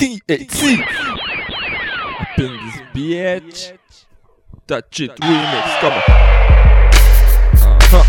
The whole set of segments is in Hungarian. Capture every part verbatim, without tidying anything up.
T H C up in this bitch. Touch it remix, come on. Uh-huh.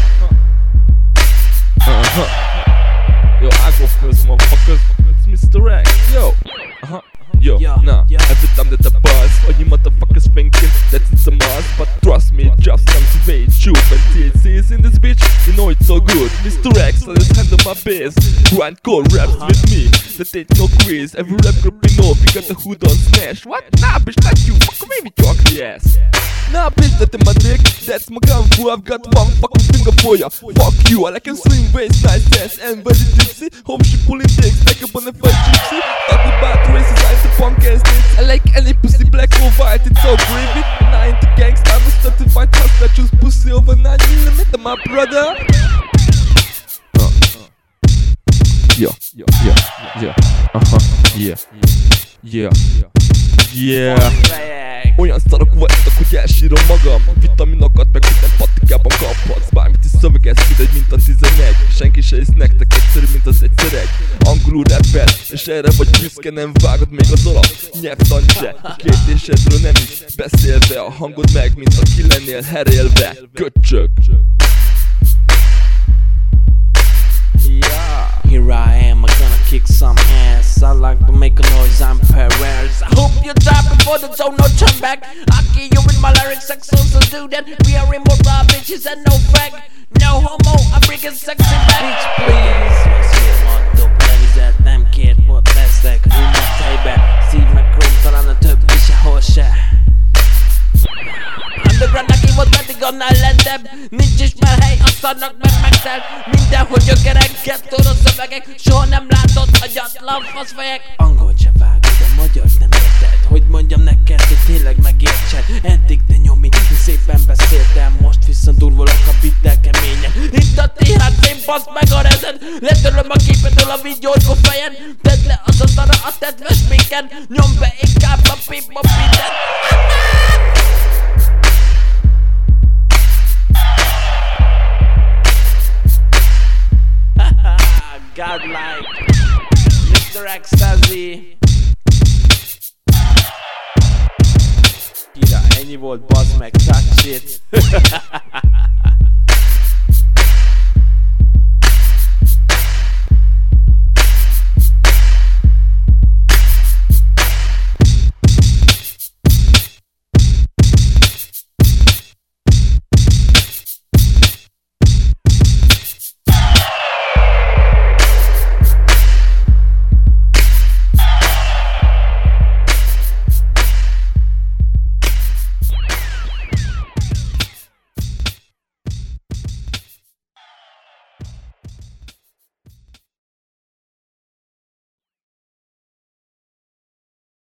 Uh-huh. Yo, I go first, motherfuckers. It's Mister X, yo. Uh-huh. Yo, yeah, nah, yeah. Every time that I buzz, all you motherfuckers thinking that it's a must. But trust me, it just comes to be true. When T H C is in this bitch, you know it's so good. Mister X, I just handle my bass. Grindcore raps with me, that ain't no quiz. Every rap group you know, if you got the hood on smash. What? Nah, bitch, like you, fuck me with your ugly ass. Nah, bitch, that in my dick, that's my gun fu. I've got one fucking finger for ya. Fuck you, I like a slim waist, nice ass, and very tipsy. Hope she pulling dicks, like a bonafide gypsy. Talk about races, I'm the punk ass bitch. I like any pussy, black or white, it's all gravy. And I ain't the gangsta, I'm a certified hustler. Choose pussy over nine millimeter, my brother. Uh, uh. Yeah, yeah, yeah, yeah, uh-huh, yeah, yeah, yeah. Olyan szarok vagytok, hogy elsírom magam. Vitaminokat meg minden patikában kaphatsz. Bármit is szövegez, mindegy, mint a tizenegy. Senki se hisz nektek, egyszerű, mint az egyszer egy. Angolul rappel, és erre vagy büszke, nem vágod még az alap nyelvtant se. A kérdésedről nem is beszélve, a hangod meg, mint a ki lennél herélve. Köcsög. Here I am, I'm gonna kick some ass. I like to make a noise, I'm perverse. I hope you die before the zone, no turn back. I kill you with my lyrics, sex so do that. We are immoral bitches and no fact. No homo, I'm bringing sexy back. Bitch, please. Szél mondok, levizet, nem kért, volt leszek. Rúgnak tejbe, szív meg króm, talán a többi sehol se. Underground-nak hívott, pedig annál lentebb. Nincs is már hely, a szarnak meg megtelt. Mindenhol gyökereket, torros szövegek. Soha nem látott agyatlan faszfejek. Angolt se vágod, a magyar nem érted. Hogy mondjam neked, hogy tényleg megértsed. Eddig te nyomi, szépen beszéltem. Most viszont durvolok a bittel keményen. Itt a té há cé, baszd meg a rezed. Letöröm a képedől a vigyorgó fejen. Tedd le az asztalra a tedves minken. Nyomd be inkább a pipa bitet. Godlike, Mister Ecstasy. Kira, ennyi volt, bazd meg, touch it.